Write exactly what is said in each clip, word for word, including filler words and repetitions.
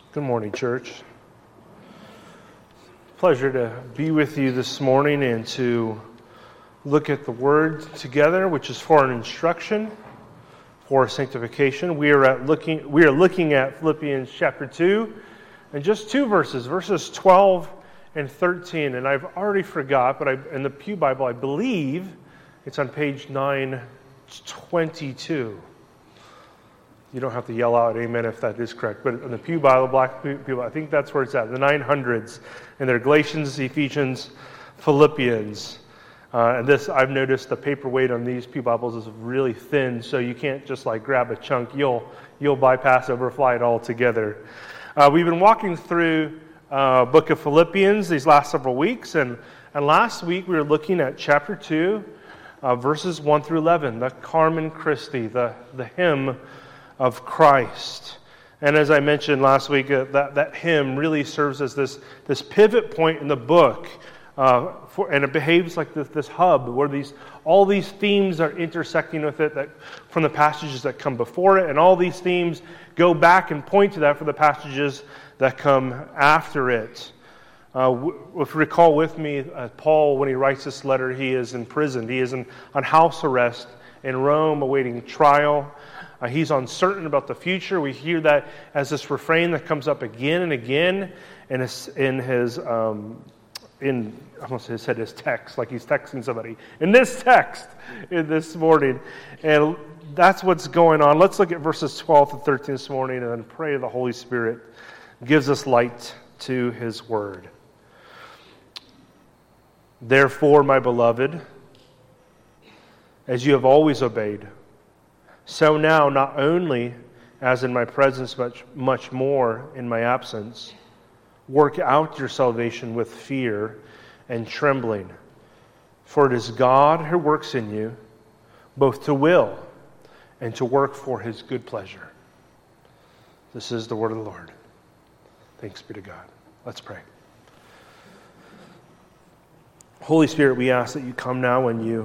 Good morning, church. Pleasure to be with you this morning and to look at the Word together, which is for an instruction, for sanctification. We are at looking. We are looking at Philippians chapter two, and just two verses, verses twelve and thirteen. And I've already forgot, but I, in the Pew Bible, I believe it's on page nine twenty-two. You don't have to yell out amen if that is correct. But in the Pew Bible, Black Pew Bible, I think that's where it's at, the nine hundreds. And they're Galatians, Ephesians, Philippians. Uh, and this, I've noticed the paperweight on these Pew Bibles is really thin, so you can't just like grab a chunk. You'll you'll bypass, overfly it all together. Uh, we've been walking through uh, book of Philippians these last several weeks. And, and last week we were looking at chapter two, uh, verses one through eleven, the Carmen Christi, the, the hymn of Christ. And as I mentioned last week, uh, that, that hymn really serves as this, this pivot point in the book, uh, for, and it behaves like this, this hub where these all these themes are intersecting with it that from the passages that come before it, and all these themes go back and point to that for the passages that come after it. Uh, if you recall with me, uh, Paul, when he writes this letter, he is in prison. He is in, on house arrest in Rome, awaiting trial. Uh, he's uncertain about the future. We hear that as this refrain that comes up again and again in his, in his um, in I almost said his text, like he's texting somebody. In this text, in this morning, and that's what's going on. Let's look at verses twelve to thirteen this morning, and then pray the Holy Spirit gives us light to His Word. Therefore, my beloved, as you have always obeyed, so now, not only as in my presence, much, much more in my absence, work out your salvation with fear and trembling. For it is God who works in you, both to will and to work for His good pleasure. This is the word of the Lord. Thanks be to God. Let's pray. Holy Spirit, we ask that you come now and you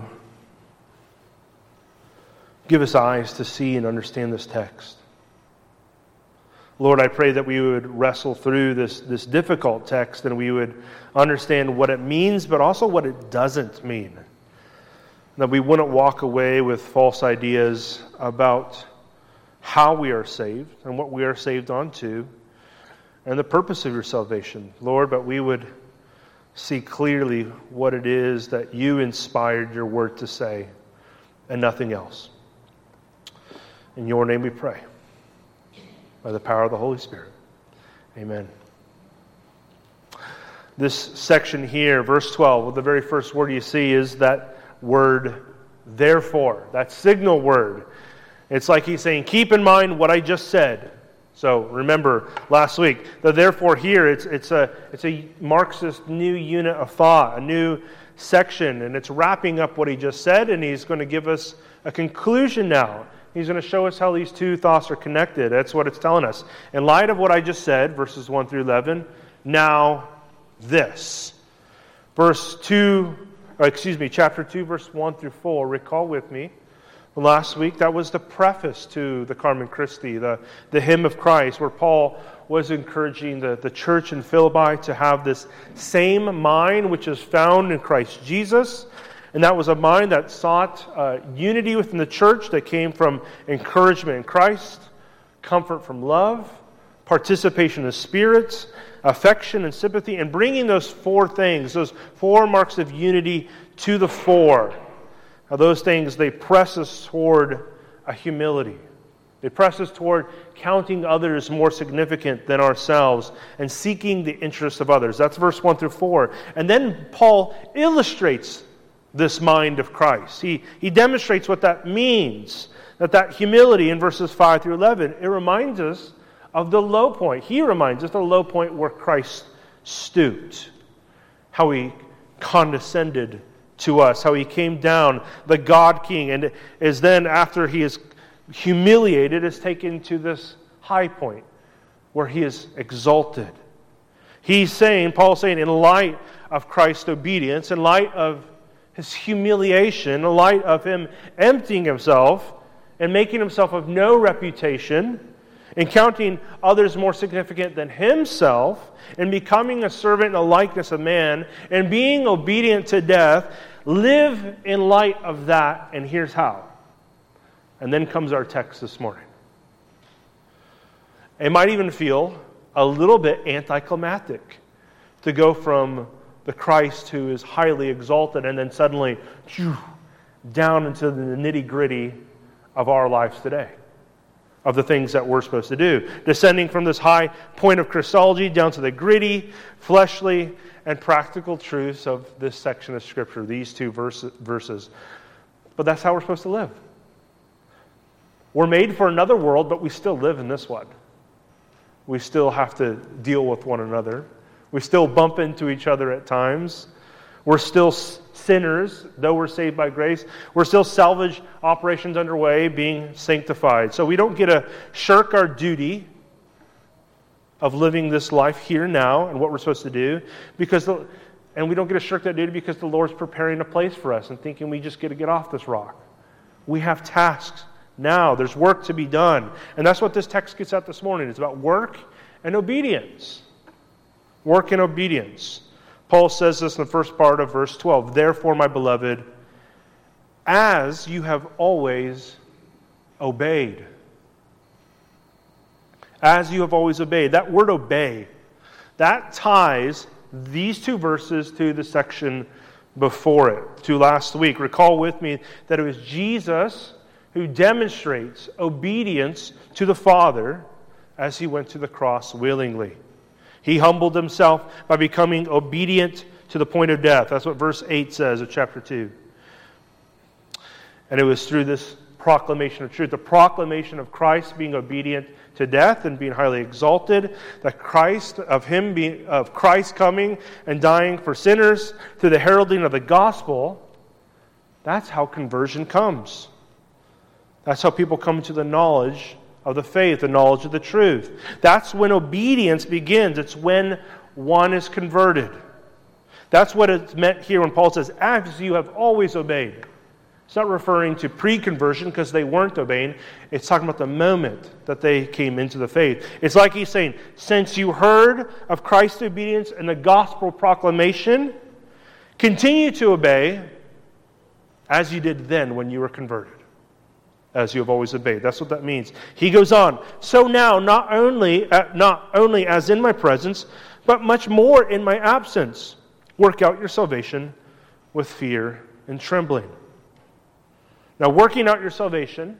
give us eyes to see and understand this text. Lord, I pray that we would wrestle through this, this difficult text and we would understand what it means, but also what it doesn't mean. That we wouldn't walk away with false ideas about how we are saved and what we are saved onto and the purpose of your salvation, Lord, but we would see clearly what it is that you inspired your word to say and nothing else. In your name we pray, by the power of the Holy Spirit. Amen. This section here, verse twelve, well, the very first word you see is that word, therefore, that signal word. It's like he's saying, keep in mind what I just said. So remember last week, the therefore here, it's, it's, a, it's a Marxist new unit of thought, a new section, and it's wrapping up what he just said, and he's going to give us a conclusion now. He's going to show us how these two thoughts are connected. That's what it's telling us. In light of what I just said, verses one through eleven, now this. Verse two, or excuse me, chapter two, verse one through four. Recall with me, last week, that was the preface to the Carmen Christi, the, the hymn of Christ, where Paul was encouraging the, the church in Philippi to have this same mind which is found in Christ Jesus. And that was a mind that sought uh, unity within the church that came from encouragement in Christ, comfort from love, participation in the Spirit, affection and sympathy, and bringing those four things, those four marks of unity to the fore. Now, those things, they press us toward a humility. They press us toward counting others more significant than ourselves and seeking the interests of others. That's verse one through four. And then Paul illustrates this mind of Christ. He, he demonstrates what that means, that that humility in verses five through eleven, it reminds us of the low point. He reminds us of the low point where Christ stooped, how he condescended to us, how he came down, the God King, and is then, after he is humiliated, is taken to this high point where he is exalted. He's saying, Paul's saying, in light of Christ's obedience, in light of his humiliation, in light of him emptying himself and making himself of no reputation, in counting others more significant than himself, in becoming a servant in the likeness of man, and being obedient to death, live in light of that, and here's how. And then comes our text this morning. It might even feel a little bit anticlimactic to go from the Christ who is highly exalted and then suddenly phew, down into the nitty-gritty of our lives today, of the things that we're supposed to do. Descending from this high point of Christology down to the gritty, fleshly, and practical truths of this section of Scripture, these two verses. But that's how we're supposed to live. We're made for another world, but we still live in this one. We still have to deal with one another. We still bump into each other at times. We're still sinners, though we're saved by grace. We're still salvage operations underway, being sanctified. So we don't get to shirk our duty of living this life here now and what we're supposed to do, because the, and we don't get to shirk that duty because the Lord's preparing a place for us and thinking we just get to get off this rock. We have tasks now. There's work to be done. And that's what this text gets at this morning. It's about work and obedience. Work and obedience. Paul says this in the first part of verse twelve. Therefore, my beloved, as you have always obeyed. As you have always obeyed. That word obey, that ties these two verses to the section before it, to last week. Recall with me that it was Jesus who demonstrates obedience to the Father as he went to the cross willingly. He humbled himself by becoming obedient to the point of death. That's what verse eight says of chapter two. And it was through this proclamation of truth, the proclamation of Christ being obedient to death and being highly exalted, that Christ of him being of Christ coming and dying for sinners through the heralding of the gospel. That's how conversion comes. That's how people come to the knowledge of the faith, the knowledge of the truth. That's when obedience begins. It's when one is converted. That's what it's meant here when Paul says, as you have always obeyed. It's not referring to pre-conversion because they weren't obeying. It's talking about the moment that they came into the faith. It's like he's saying, since you heard of Christ's obedience and the gospel proclamation, continue to obey as you did then when you were converted. As you have always obeyed. That's what that means. He goes on, so now, not only, uh, not only as in my presence, but much more in my absence, work out your salvation with fear and trembling. Now, working out your salvation,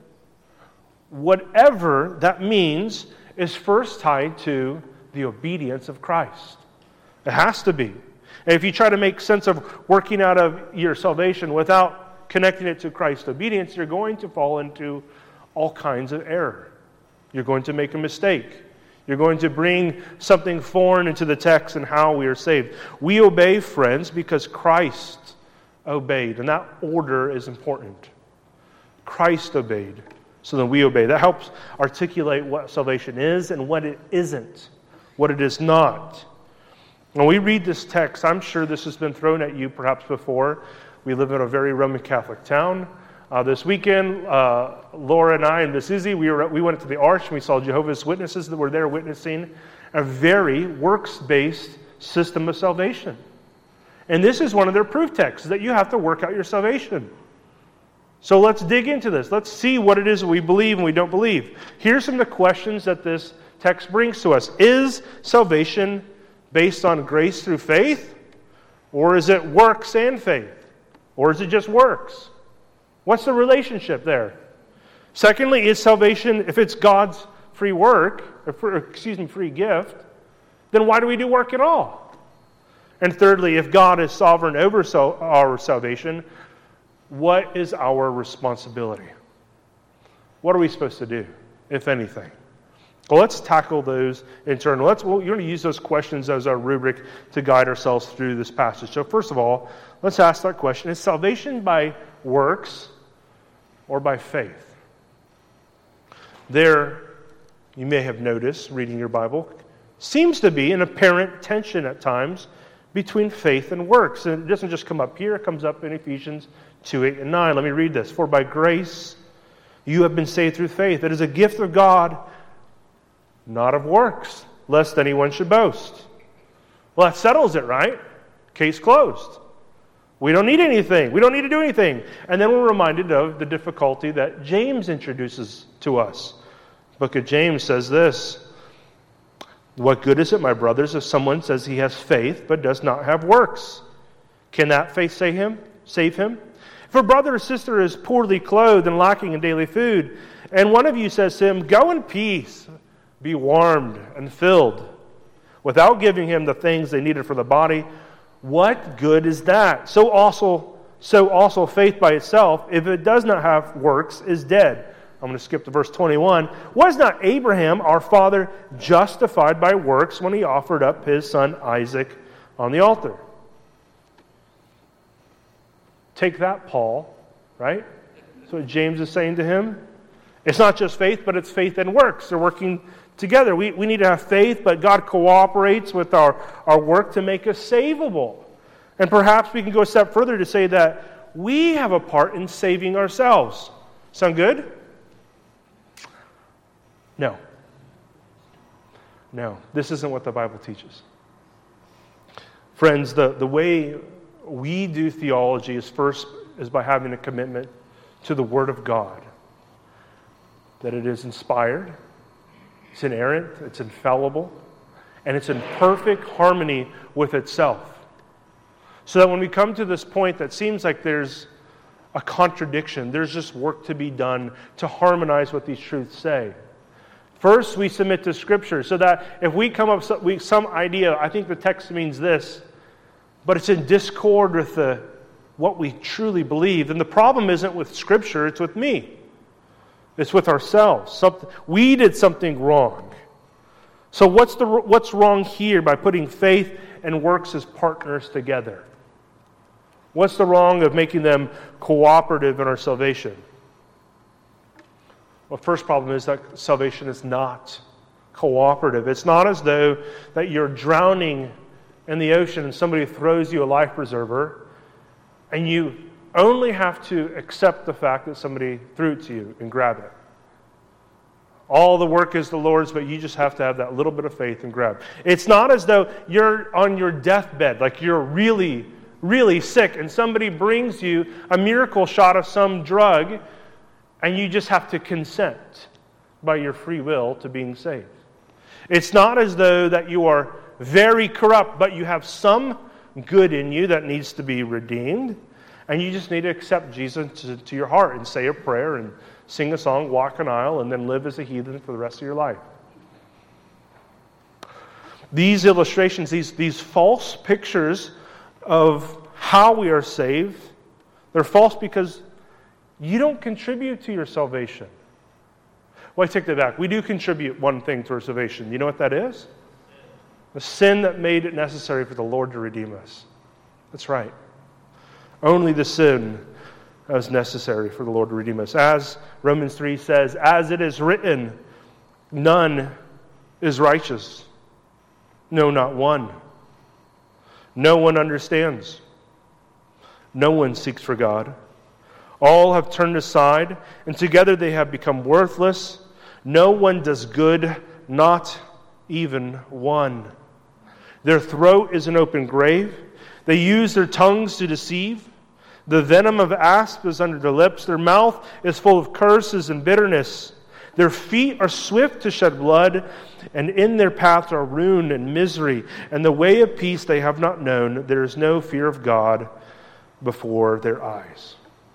whatever that means, is first tied to the obedience of Christ. It has to be. And if you try to make sense of working out of your salvation without connecting it to Christ's obedience, you're going to fall into all kinds of error. You're going to make a mistake. You're going to bring something foreign into the text and how we are saved. We obey, friends, because Christ obeyed. And that order is important. Christ obeyed, so then we obey. That helps articulate what salvation is and what it isn't, what it is not. When we read this text, I'm sure this has been thrown at you perhaps before. We live in a very Roman Catholic town. Uh, this weekend, uh, Laura and I and Miss Izzy, we, were, we went to the Arch and we saw Jehovah's Witnesses that were there witnessing a very works-based system of salvation. And this is one of their proof texts, that you have to work out your salvation. So let's dig into this. Let's see what it is that we believe and we don't believe. Here's some of the questions that this text brings to us. Is salvation based on grace through faith? Or is it works and faith? Or is it just works? What's the relationship there? Secondly, is salvation, if it's God's free work, or for, excuse me, free gift, then why do we do work at all? And thirdly, if God is sovereign over our salvation, what is our responsibility? What are we supposed to do, if anything? Well, let's tackle those in turn. Let's, well, you're going to use those questions as our rubric to guide ourselves through this passage. So first of all, let's ask that question. Is salvation by works or by faith? There, you may have noticed, reading your Bible, seems to be an apparent tension at times between faith and works. And it doesn't just come up here, it comes up in Ephesians two, eight, and nine. Let me read this. For by grace you have been saved through faith. It is a gift of God, not of works, lest anyone should boast. Well, that settles it, right? Case closed. We don't need anything. We don't need to do anything. And then we're reminded of the difficulty that James introduces to us. The book of James says this: what good is it, my brothers, if someone says he has faith but does not have works? Can that faith save him? Save him? If a brother or sister is poorly clothed and lacking in daily food, and one of you says to him, "Go in peace, be warmed and filled," without giving him the things they needed for the body, what good is that? So also, so also faith by itself, if it does not have works, is dead. I'm going to skip to verse twenty-one. Was not Abraham, our father, justified by works when he offered up his son Isaac on the altar? Take that, Paul, right? That's what James is saying to him. It's not just faith, but it's faith and works. They're working together. We, we need to have faith, but God cooperates with our, our work to make us savable. And perhaps we can go a step further to say that we have a part in saving ourselves. Sound good? No. No. This isn't what the Bible teaches. Friends, the, the way we do theology is first is by having a commitment to the Word of God. That it is inspired, it's inerrant, it's infallible, and it's in perfect harmony with itself. So that when we come to this point that seems like there's a contradiction, there's just work to be done to harmonize what these truths say. First, we submit to Scripture, so that if we come up with some idea, I think the text means this, but it's in discord with the, what we truly believe, then the problem isn't with Scripture, it's with me. It's with ourselves. Something, we did something wrong. So what's the what's wrong here by putting faith and works as partners together? What's the wrong of making them cooperative in our salvation? Well, first problem is that salvation is not cooperative. It's not as though that you're drowning in the ocean and somebody throws you a life preserver and you only have to accept the fact that somebody threw it to you and grab it. All the work is the Lord's, but you just have to have that little bit of faith and grab. It's not as though you're on your deathbed, like you're really, really sick, and somebody brings you a miracle shot of some drug, and you just have to consent by your free will to being saved. It's not as though that you are very corrupt, but you have some good in you that needs to be redeemed, and you just need to accept Jesus to, to your heart and say a prayer and sing a song, walk an aisle, and then live as a heathen for the rest of your life. These illustrations, these, these false pictures of how we are saved, they're false because you don't contribute to your salvation. Well, I take that back. We do contribute one thing to our salvation. You know what that is? The sin that made it necessary for the Lord to redeem us. That's right. Only the sin as necessary for the Lord to redeem us. As Romans three says, as it is written, none is righteous. No, not one. No one understands. No one seeks for God. All have turned aside, and together they have become worthless. No one does good, not even one. Their throat is an open grave. They use their tongues to deceive. The venom of asp is under their lips. Their mouth is full of curses and bitterness. Their feet are swift to shed blood, and in their paths are ruin and misery. And the way of peace they have not known. There is no fear of God before their eyes.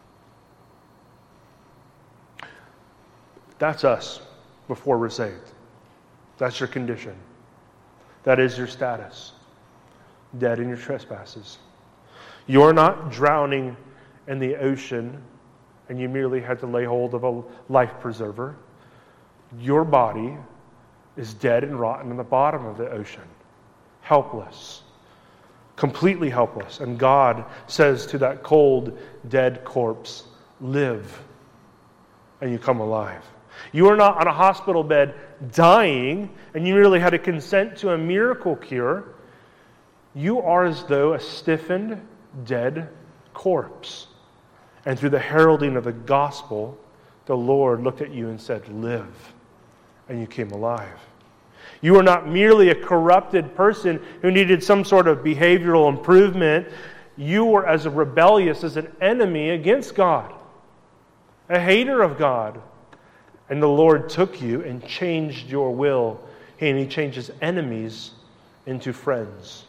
That's us before we're saved. That's your condition. That is your status. Dead in your trespasses. You're not drowning in the ocean and you merely had to lay hold of a life preserver. Your body is dead and rotten in the bottom of the ocean. Helpless. Completely helpless. And God says to that cold, dead corpse, live. And you come alive. You are not on a hospital bed dying and you merely had to consent to a miracle cure. You are as though a stiffened, dead corpse. And through the heralding of the gospel, the Lord looked at you and said, live. And you came alive. You are not merely a corrupted person who needed some sort of behavioral improvement. You were as rebellious as an enemy against God, a hater of God. And the Lord took you and changed your will, and He changed His enemies into friends.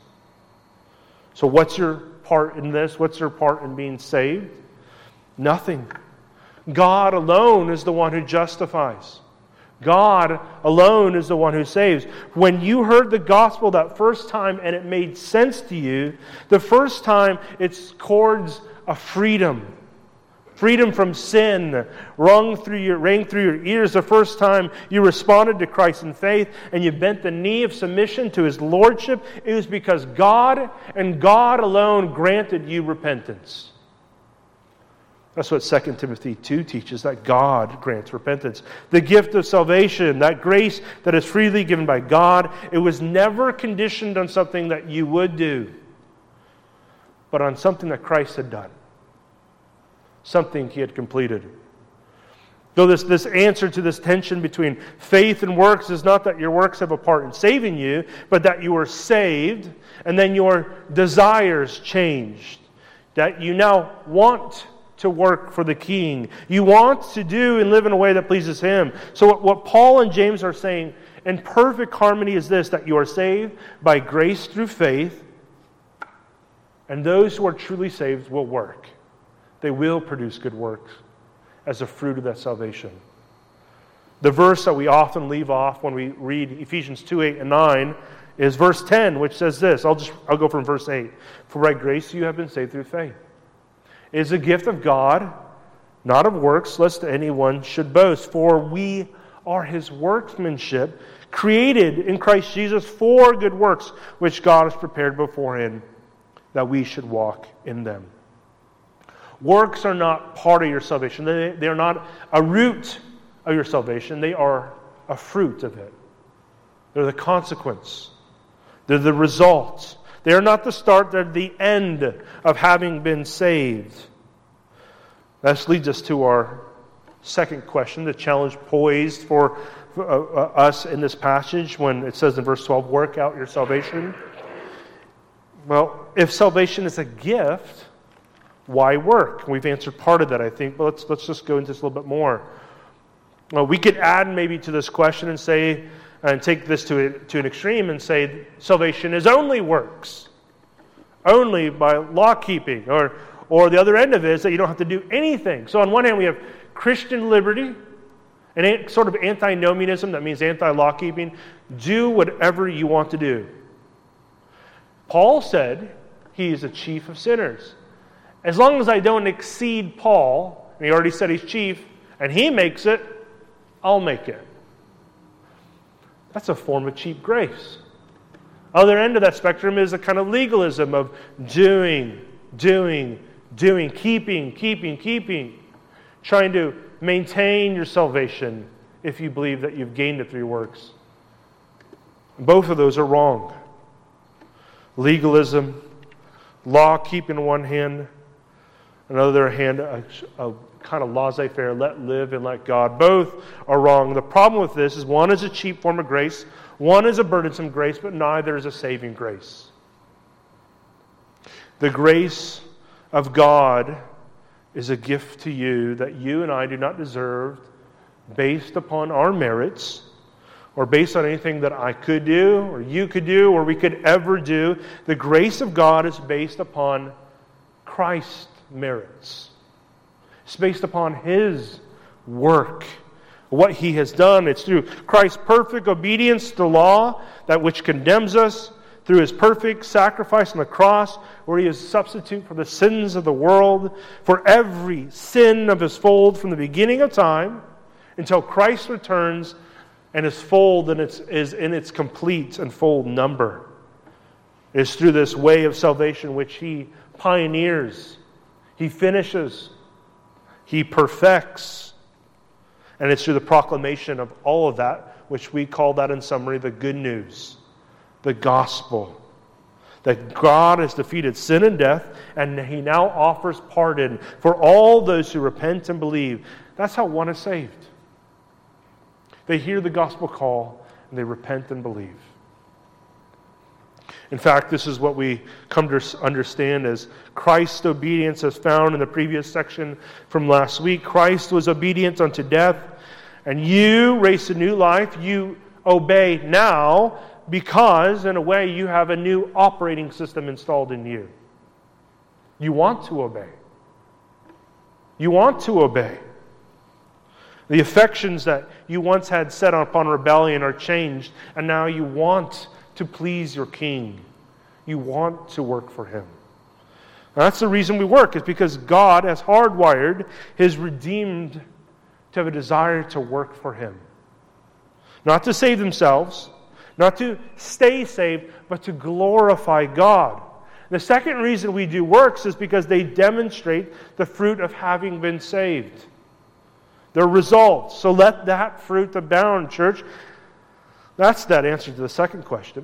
So what's your part in this? What's your part in being saved? Nothing. God alone is the one who justifies. God alone is the one who saves. When you heard the gospel that first time and it made sense to you, the first time it's towards a freedom. Freedom from sin rung through your, rang through your ears the first time you responded to Christ in faith and you bent the knee of submission to His Lordship. It was because God and God alone granted you repentance. That's what Second Timothy two teaches, that God grants repentance. The gift of salvation, that grace that is freely given by God, it was never conditioned on something that you would do, but on something that Christ had done. Something He had completed. Though this, this answer to this tension between faith and works is not that your works have a part in saving you, but that you are saved, and then your desires changed. That you now want to work for the King. You want to do and live in a way that pleases Him. So what, what Paul and James are saying in perfect harmony is this, that you are saved by grace through faith, and those who are truly saved will work. They will produce good works as a fruit of that salvation. The verse that we often leave off when we read Ephesians two, eight, and nine is verse ten, which says this. I'll just I'll go from verse eight. For by grace you have been saved through faith. It is a gift of God, not of works, lest anyone should boast. For we are His workmanship, created in Christ Jesus for good works, which God has prepared beforehand, that we should walk in them. Works are not part of your salvation. They, they are not a root of your salvation. They are a fruit of it. They're the consequence. They're the result. They are not the start, they're the end of having been saved. This leads us to our second question, the challenge poised for uh, uh, us in this passage when it says in verse twelve, work out your salvation. Well, if salvation is a gift, why work? We've answered part of that, I think, but let's, let's just go into this a little bit more. Well, we could add maybe to this question and say, and take this to, a, to an extreme and say salvation is only works. Only by law keeping. Or, or the other end of it is that you don't have to do anything. So on one hand we have Christian liberty, and sort of antinomianism, that means anti-law keeping. Do whatever you want to do. Paul said he is the chief of sinners. As long as I don't exceed Paul, and he already said he's chief, and he makes it, I'll make it. That's a form of cheap grace. Other end of that spectrum is a kind of legalism of doing, doing, doing, keeping, keeping, keeping. Trying to maintain your salvation if you believe that you've gained it through your works. Both of those are wrong. Legalism, law keeping on one hand, on the other hand, a, a kind of laissez-faire, let live and let God. Both are wrong. The problem with this is one is a cheap form of grace, one is a burdensome grace, but neither is a saving grace. The grace of God is a gift to you that you and I do not deserve based upon our merits or based on anything that I could do or you could do or we could ever do. The grace of God is based upon Christ's merits. It's based upon His work, what He has done. It's through Christ's perfect obedience to the law, that which condemns us, through His perfect sacrifice on the cross, where He is a substitute for the sins of the world, for every sin of His fold from the beginning of time until Christ returns and His fold and its, is in its complete and full number. It is through this way of salvation which He pioneers, He finishes, He perfects. And it's through the proclamation of all of that, which we call that in summary the good news, the gospel. That God has defeated sin and death, and He now offers pardon for all those who repent and believe. That's how one is saved. They hear the gospel call, and they repent and believe. In fact, this is what we come to understand as Christ's obedience as found in the previous section from last week. Christ was obedient unto death, and you raised a new life. You obey now because, in a way, you have a new operating system installed in you. You want to obey. You want to obey. The affections that you once had set upon rebellion are changed, and now you want to please your King. You want to work for Him. Now, that's the reason we work, is because God has hardwired His redeemed to have a desire to work for Him. Not to save themselves, not to stay saved, but to glorify God. The second reason we do works is because they demonstrate the fruit of having been saved. Their results. So let that fruit abound, church. That's that answer to the second question.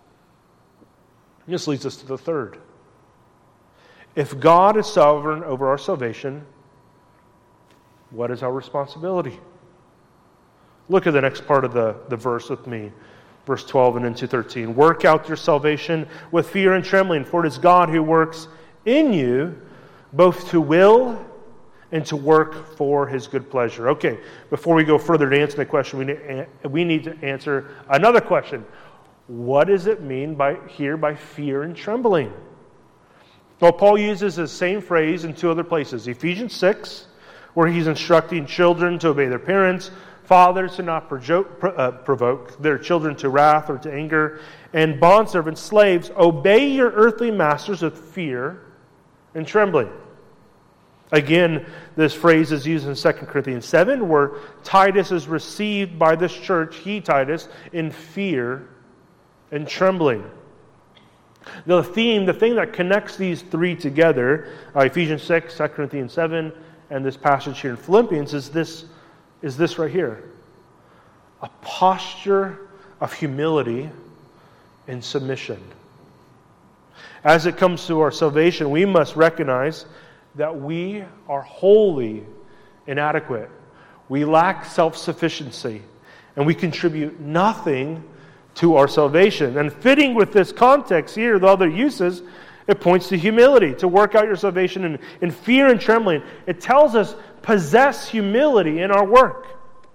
This leads us to the third. If God is sovereign over our salvation, what is our responsibility? Look at the next part of the, the verse with me. Verse twelve and into thirteen. Work out your salvation with fear and trembling, for it is God who works in you both to will and to work for His good pleasure. Okay, before we go further to answer the question, we need, we need to answer another question. What does it mean by here by fear and trembling? Well, Paul uses the same phrase in two other places. Ephesians six, where he's instructing children to obey their parents, fathers to not provoke their children to wrath or to anger, and bondservants, slaves, obey your earthly masters with fear and trembling. Again, this phrase is used in Second Corinthians seven, where Titus is received by this church, he, Titus, in fear and trembling. The theme, the thing that connects these three together, uh, Ephesians six, Second Corinthians seven, and this passage here in Philippians, is this is this right here. A posture of humility and submission. As it comes to our salvation, we must recognize that we are wholly inadequate. We lack self-sufficiency, and we contribute nothing to our salvation. And fitting with this context here, the other uses, it points to humility, to work out your salvation in, in fear and trembling. It tells us, possess humility in our work.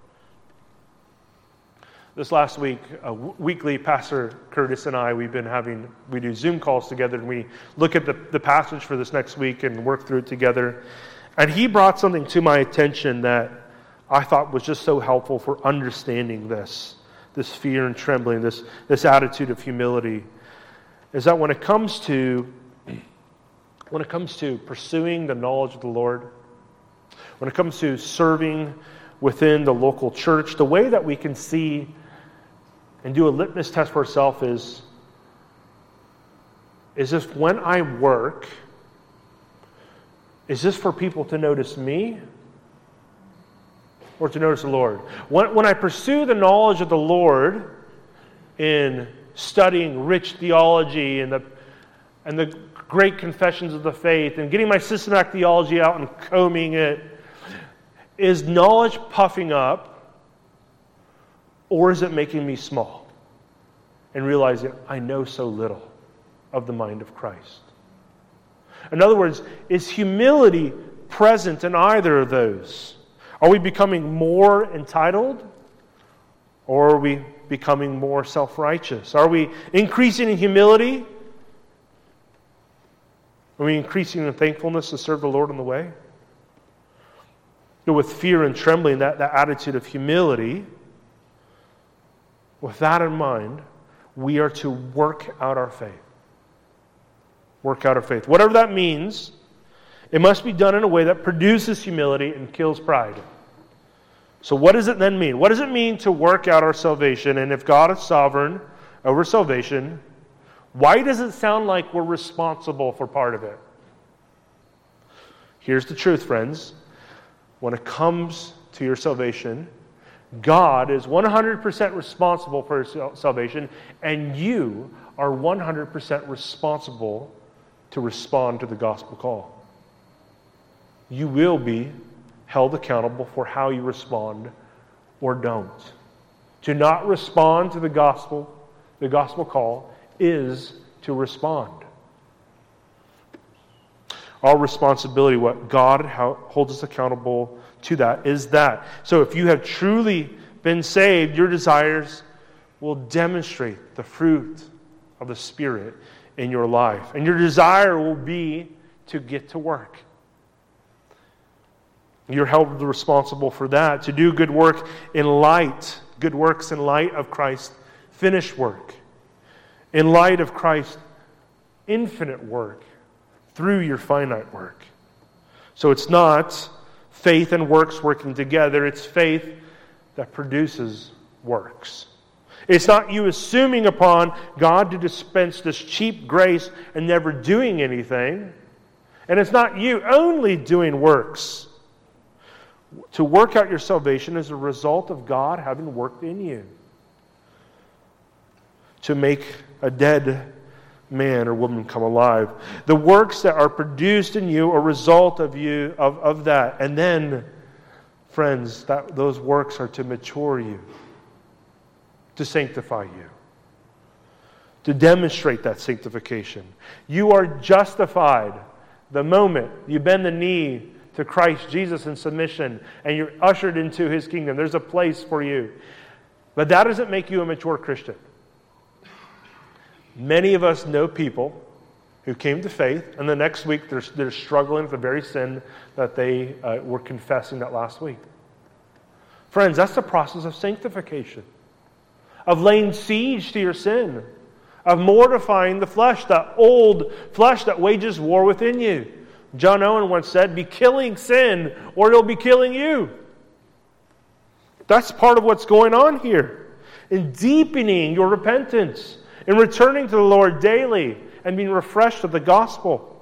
This last week, uh, weekly, Pastor Curtis and I, we've been having, we do Zoom calls together, and we look at the, the passage for this next week and work through it together. And he brought something to my attention that I thought was just so helpful for understanding this, this fear and trembling, this, this attitude of humility, is that when it comes to, when it comes to pursuing the knowledge of the Lord, when it comes to serving within the local church, the way that we can see and do a litmus test for ourselves is, is this when I work, is this for people to notice me or to notice the Lord? When, when I pursue the knowledge of the Lord in studying rich theology and the, and the great confessions of the faith and getting my systematic theology out and combing it, is knowledge puffing up, or is it making me small and realizing I know so little of the mind of Christ? In other words, is humility present in either of those? Are we becoming more entitled, or are we becoming more self-righteous? Are we increasing in humility? Are we increasing in thankfulness to serve the Lord on the way? With fear and trembling, that, that attitude of humility, with that in mind, we are to work out our faith. Work out our faith. Whatever that means, it must be done in a way that produces humility and kills pride. So what does it then mean? What does it mean to work out our salvation? And if God is sovereign over salvation, why does it sound like we're responsible for part of it? Here's the truth, friends. When it comes to your salvation, God is one hundred percent responsible for your salvation, and you are one hundred percent responsible to respond to the gospel call. You will be held accountable for how you respond or don't. To not respond to the gospel, the gospel call, is to respond. Our responsibility, what God holds us accountable to that, is that. So if you have truly been saved, your desires will demonstrate the fruit of the Spirit in your life. And your desire will be to get to work. You're held responsible for that, to do good work in light, good works in light of Christ's finished work, in light of Christ's infinite work through your finite work. So it's not faith and works working together, it's faith that produces works. It's not you assuming upon God to dispense this cheap grace and never doing anything. And it's not you only doing works. To work out your salvation is a result of God having worked in you. To make a dead man or woman come alive. The works that are produced in you are a result of you, of, of that. And then, friends, that those works are to mature you. To sanctify you. To demonstrate that sanctification. You are justified the moment you bend the knee to Christ Jesus in submission and you're ushered into His kingdom. There's a place for you. But that doesn't make you a mature Christian. Many of us know people who came to faith, and the next week they're, they're struggling with the very sin that they uh, were confessing that last week. Friends, that's the process of sanctification. Of laying siege to your sin. Of mortifying the flesh, that old flesh that wages war within you. John Owen once said, be killing sin or it'll be killing you. That's part of what's going on here. In deepening your repentance. In returning to the Lord daily and being refreshed with the gospel.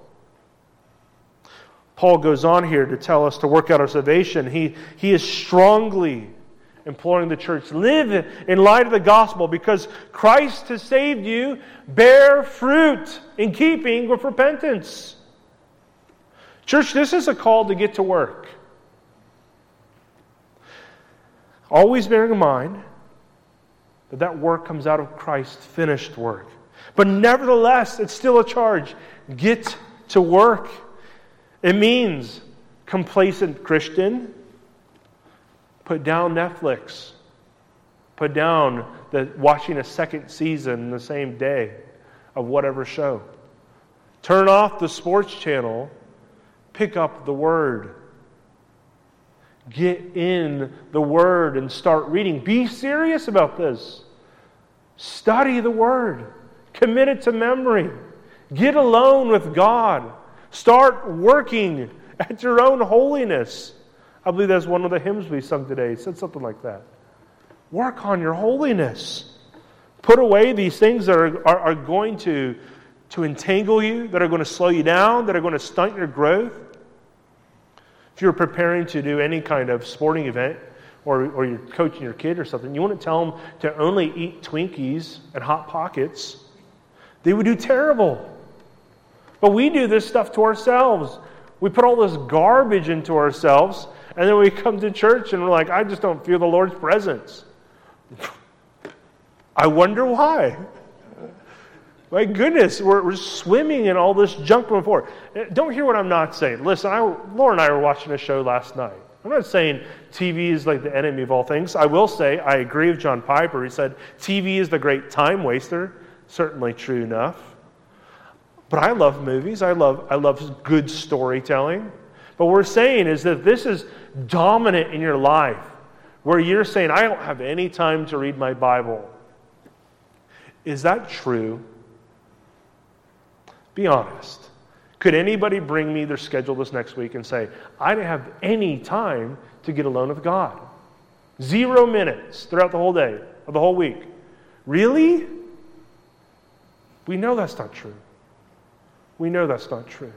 Paul goes on here to tell us to work out our salvation. He, he is strongly imploring the church, live in light of the gospel because Christ has saved you. Bear fruit in keeping with repentance. Church, this is a call to get to work. Always bearing in mind that that work comes out of Christ's finished work. But nevertheless, it's still a charge. Get to work. It means, complacent Christian, put down Netflix. Put down the watching a second season the same day of whatever show. Turn off the sports channel. Pick up the Word. Get in the Word and start reading. Be serious about this. Study the Word. Commit it to memory. Get alone with God. Start working at your own holiness. I believe that's one of the hymns we sung today. It said something like that. Work on your holiness. Put away these things that are, are, are going to, to entangle you, that are going to slow you down, that are going to stunt your growth. If you're preparing to do any kind of sporting event, or, or you're coaching your kid or something, you want to tell them to only eat Twinkies and Hot Pockets, they would do terrible. But we do this stuff to ourselves. We put all this garbage into ourselves, and then we come to church and we're like, I just don't feel the Lord's presence. I wonder why. My goodness, we're, we're swimming in all this junk before. Don't hear what I'm not saying. Listen, I, Laura and I were watching a show last night. I'm not saying T V is like the enemy of all things. I will say, I agree with John Piper. He said, T V is the great time waster. Certainly true enough. But I love movies. I love, I love good storytelling. But what we're saying is that this is dominant in your life, where you're saying, I don't have any time to read my Bible. Is that true? Be honest. Could anybody bring me their schedule this next week and say, I didn't have any time to get alone with God? Zero minutes throughout the whole day, or the whole week. Really? We know that's not true. We know that's not true.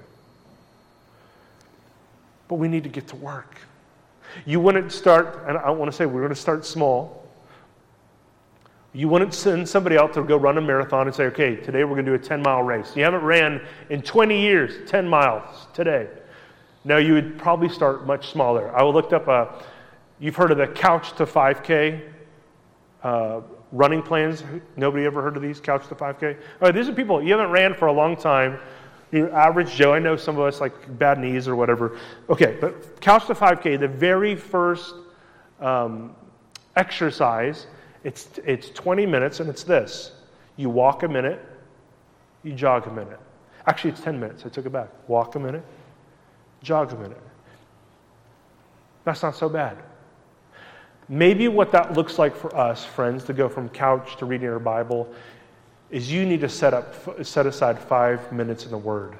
But we need to get to work. You wouldn't start, and I want to say we're going to start small. You wouldn't send somebody out to go run a marathon and say, okay, today we're going to do a ten-mile race. You haven't ran in twenty years, ten miles today. No, you would probably start much smaller. I looked up, a, you've heard of the Couch to five K uh, running plans. Nobody ever heard of these? Couch to five K? All right, these are people, you haven't ran for a long time. You're average Joe. I know some of us like bad knees or whatever. Okay, but Couch to five K, the very first um, exercise, it's it's twenty minutes, and it's this. You walk a minute, you jog a minute. Actually, it's ten minutes. I took it back. Walk a minute, jog a minute. That's not so bad. Maybe what that looks like for us, friends, to go from couch to reading our Bible, is you need to set up, set aside five minutes in the Word.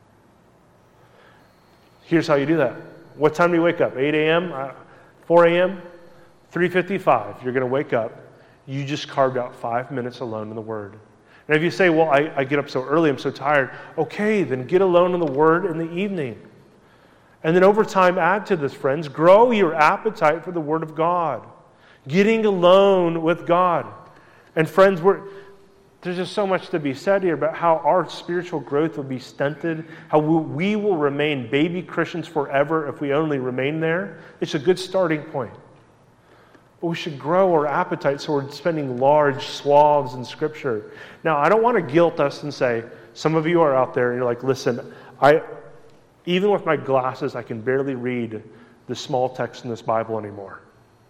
Here's how you do that. What time do you wake up? eight a.m., uh, four a.m., three fifty-five. You're going to wake up. You just carved out five minutes alone in the Word. And if you say, well, I, I get up so early, I'm so tired. Okay, then get alone in the Word in the evening. And then over time, add to this, friends. Grow your appetite for the Word of God. Getting alone with God. And friends, we're, there's just so much to be said here about how our spiritual growth will be stunted, how we will remain baby Christians forever if we only remain there. It's a good starting point. But we should grow our appetite so we're spending large swaths in Scripture. Now, I don't want to guilt us and say, some of you are out there and you're like, listen, I... Even with my glasses, I can barely read the small text in this Bible anymore.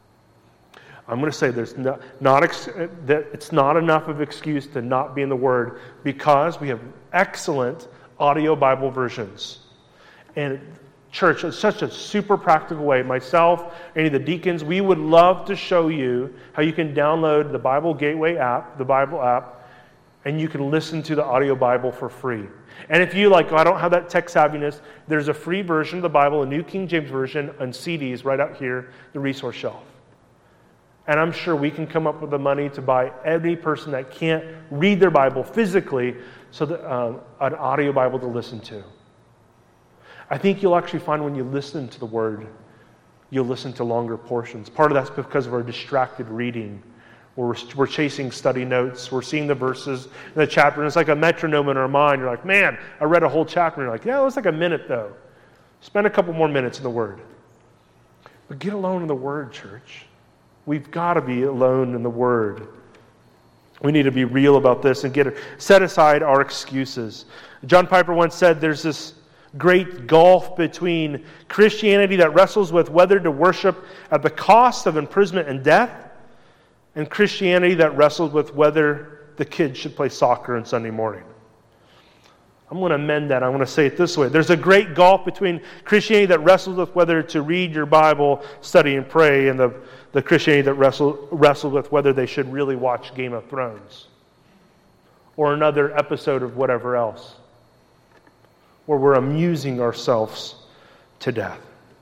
I'm going to say there's not, not ex, that it's not enough of excuse to not be in the Word because we have excellent audio Bible versions. And church, it's such a super practical way. Myself, any of the deacons, we would love to show you how you can download the Bible Gateway app, the Bible app, and you can listen to the audio Bible for free. And if you like, oh, I don't have that tech savviness, there's a free version of the Bible, a New King James Version, on C Ds right out here, the resource shelf. And I'm sure we can come up with the money to buy every person that can't read their Bible physically, so that um, an audio Bible to listen to. I think you'll actually find when you listen to the Word, you'll listen to longer portions. Part of that's because of our distracted reading. We're, we're chasing study notes. We're seeing the verses in the chapter. And it's like a metronome in our mind. You're like, man, I read a whole chapter. And you're like, yeah, it was like a minute, though. Spend a couple more minutes in the Word. But get alone in the Word, church. We've got to be alone in the Word. We need to be real about this and get set aside our excuses. John Piper once said there's this great gulf between Christianity that wrestles with whether to worship at the cost of imprisonment and death, and Christianity that wrestled with whether the kids should play soccer on Sunday morning. I'm going to amend that. I want to say it this way. There's a great gulf between Christianity that wrestles with whether to read your Bible, study, and pray, and the, the Christianity that wrestle, wrestled with whether they should really watch Game of Thrones or another episode of whatever else, where we're amusing ourselves to death.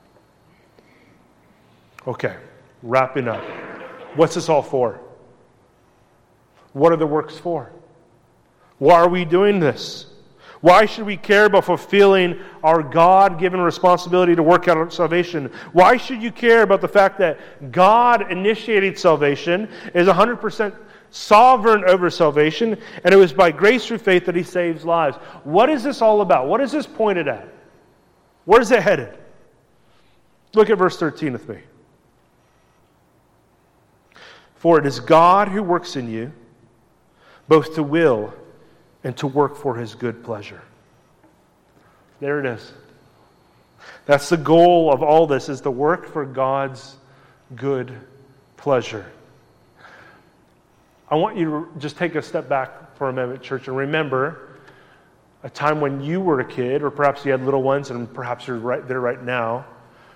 Okay, wrapping up. What's this all for? What are the works for? Why are we doing this? Why should we care about fulfilling our God-given responsibility to work out our salvation? Why should you care about the fact that God initiated salvation, is one hundred percent sovereign over salvation, and it was by grace through faith that He saves lives? What is this all about? What is this pointed at? Where is it headed? Look at verse thirteen with me. For it is God who works in you, both to will and to work for His good pleasure. There it is. That's the goal of all this, is to work for God's good pleasure. I want you to just take a step back for a moment, church, and remember a time when you were a kid, or perhaps you had little ones, and perhaps you're right there right now.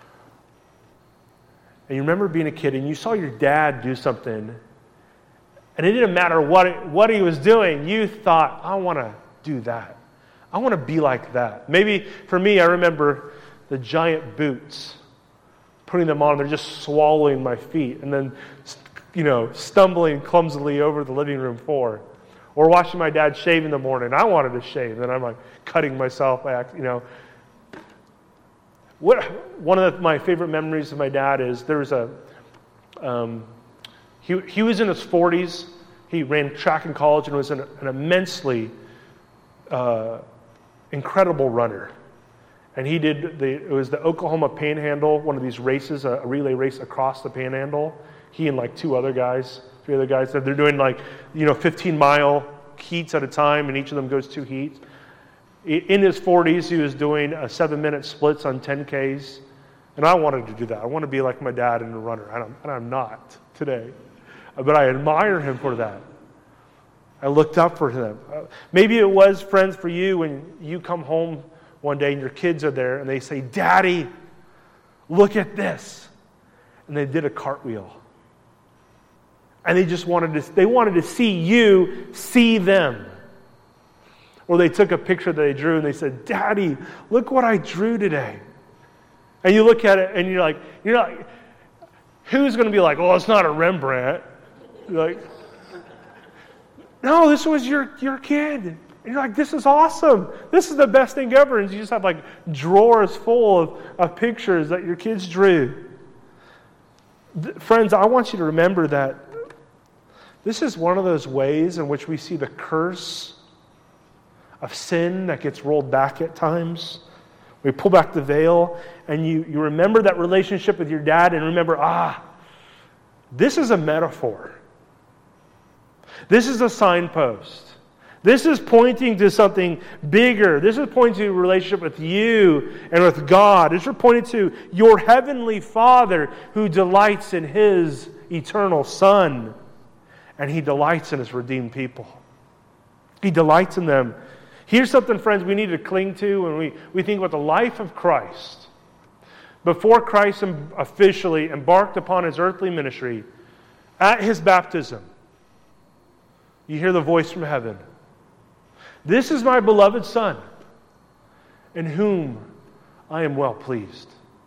And you remember being a kid and you saw your dad do something, and it didn't matter what it, what he was doing. You thought, I want to do that. I want to be like that. Maybe for me, I remember the giant boots, putting them on, they're just swallowing my feet, and then, you know, stumbling clumsily over the living room floor. Or watching my dad shave in the morning. I wanted to shave, and I'm like cutting myself back, you know. What, one of the, my favorite memories of my dad is there was a, um, he, he was in his forties. He ran track in college and was an, an immensely uh, incredible runner. And he did, the, it was the Oklahoma Panhandle, one of these races, a, a relay race across the Panhandle. He and like two other guys Three other guys said they're doing like, you know, fifteen mile heats at a time, and each of them goes two heats. In his forties, he was doing a seven minute splits on ten Ks. And I wanted to do that. I want to be like my dad and a runner. And I'm not today. But I admire him for that. I looked up for him. Maybe it was, friends, for you when you come home one day and your kids are there and they say, Daddy, look at this. And they did a cartwheel. And they just wanted to, they wanted to see you see them. Or they took a picture that they drew and they said, Daddy, look what I drew today. And you look at it and you're like, you're not, who's going to be like, oh, it's not a Rembrandt? You're like, no, this was your, your kid. And you're like, this is awesome. This is the best thing ever. And you just have like drawers full of, of pictures that your kids drew. Friends, I want you to remember that this is one of those ways in which we see the curse of sin that gets rolled back at times. We pull back the veil and you, you remember that relationship with your dad and remember, ah, this is a metaphor. This is a signpost. This is pointing to something bigger. This is pointing to a relationship with you and with God. This is pointing to your heavenly Father who delights in His eternal Son. And He delights in His redeemed people. He delights in them. Here's something, friends, we need to cling to when we, we think about the life of Christ. Before Christ officially embarked upon His earthly ministry, at His baptism, you hear the voice from heaven. This is my beloved Son, in whom I am well pleased.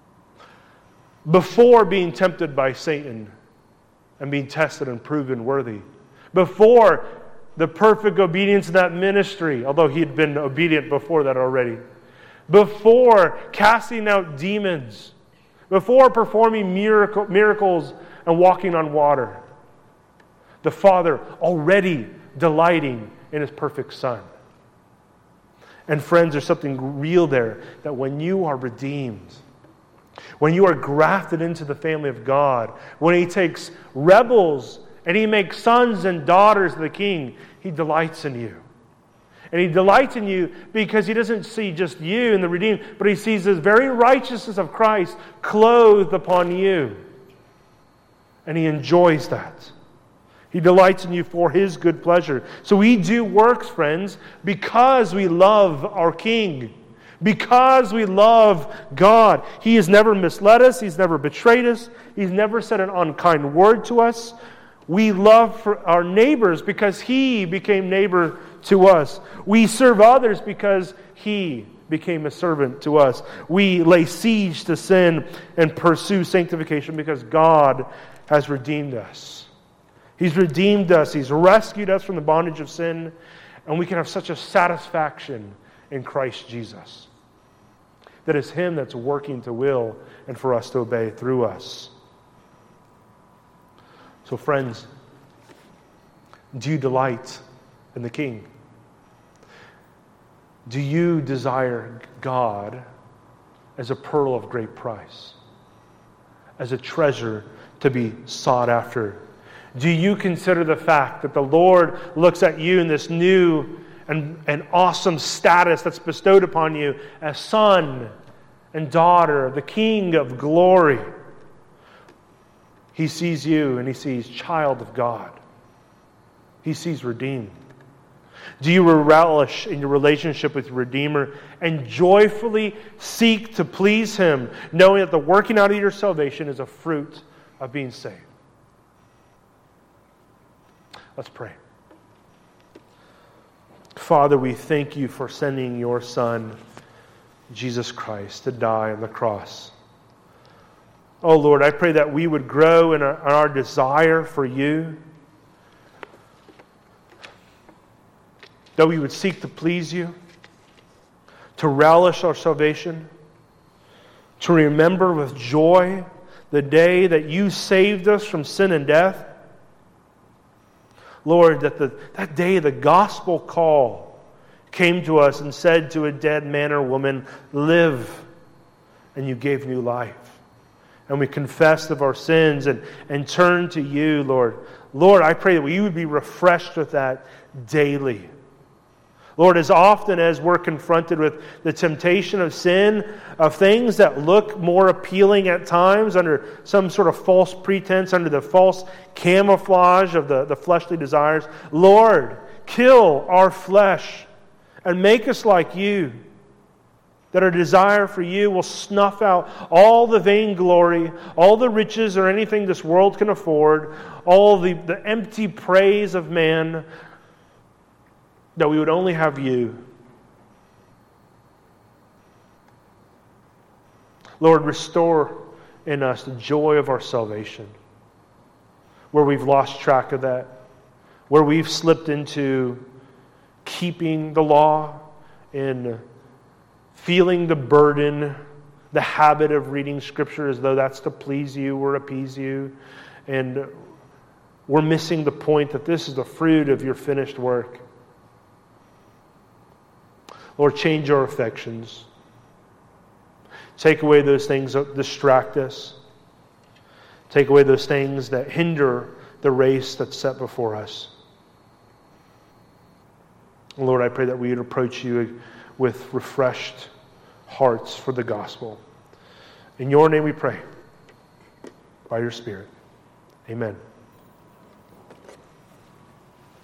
Before being tempted by Satan and being tested and proven worthy. Before the perfect obedience in that ministry, although he had been obedient before that already. Before casting out demons. Before performing miracle, miracles and walking on water. The Father already delighting in His perfect Son. And friends, there's something real there, that when you are redeemed, when you are grafted into the family of God, when He takes rebels and He makes sons and daughters of the King, He delights in you. And He delights in you because He doesn't see just you in the redeemed, but He sees the very righteousness of Christ clothed upon you. And He enjoys that. He delights in you for His good pleasure. So we do works, friends, because we love our King. Because we love God. He has never misled us. He's never betrayed us. He's never said an unkind word to us. We love for our neighbors because He became neighbor to us. We serve others because He became a servant to us. We lay siege to sin and pursue sanctification because God has redeemed us. He's redeemed us. He's rescued us from the bondage of sin. And we can have such a satisfaction in Christ Jesus. That it's Him that's working to will and for us to obey through us. So friends, do you delight in the King? Do you desire God as a pearl of great price? As a treasure to be sought after? Do you consider the fact that the Lord looks at you in this new and, and awesome status that's bestowed upon you as son and daughter of the King of glory? He sees you and He sees child of God. He sees redeemed. Do you relish in your relationship with your Redeemer and joyfully seek to please Him, knowing that the working out of your salvation is a fruit of being saved? Let's pray. Father, we thank You for sending Your Son, Jesus Christ, to die on the cross. Oh Lord, I pray that we would grow in our, in our desire for You. That we would seek to please You. To relish our salvation. To remember with joy the day that You saved us from sin and death. Lord, that the, that day the gospel call came to us and said to a dead man or woman, live, and You gave new life. And we confessed of our sins and, and turned to You, Lord. Lord, I pray that we would be refreshed with that daily. Lord, as often as we're confronted with the temptation of sin, of things that look more appealing at times under some sort of false pretense, under the false camouflage of the, the fleshly desires, Lord, kill our flesh and make us like you, that our desire for you will snuff out all the vainglory, all the riches or anything this world can afford, all the, the empty praise of man, that we would only have you. Lord, restore in us the joy of our salvation, where we've lost track of that, where we've slipped into keeping the law and feeling the burden, the habit of reading Scripture as though that's to please you or appease you. And we're missing the point that this is the fruit of your finished work. Lord, change our affections. Take away those things that distract us. Take away those things that hinder the race that's set before us. Lord, I pray that we would approach you with refreshed hearts for the gospel. In your name we pray, by your Spirit. Amen.